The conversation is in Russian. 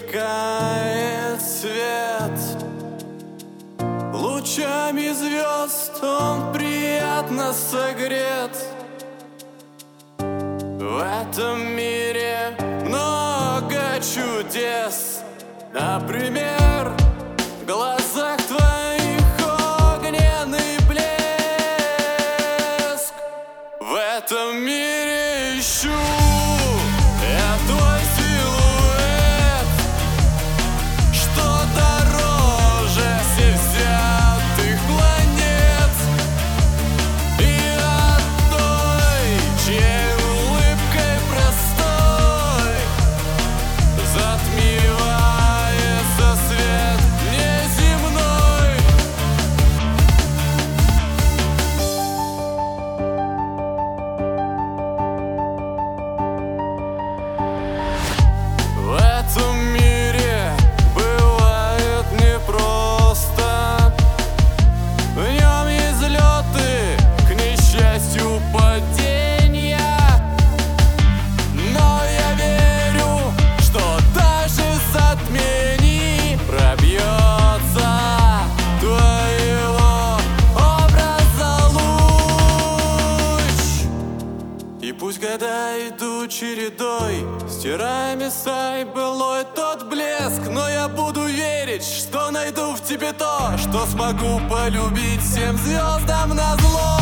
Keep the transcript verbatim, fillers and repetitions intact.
сверкает свет. Лучами звезд он приятно согрет. В этом мире много чудес. Например, в глазах твоих огненный блеск. В этом мире ищу я твой силуэт, что дороже всех взятых планет. И от той, чьей улыбкой простой затмевается свет неземной. В этом мире бывает непросто. В нем есть взлеты, к несчастью падения. Но я верю, что даже в затмении пробьется твоего образа луч. И пусть года идут чередой, стирая места и былой тот блеск, но я буду верить, что найду в тебе то, что смогу полюбить всем звездам назло.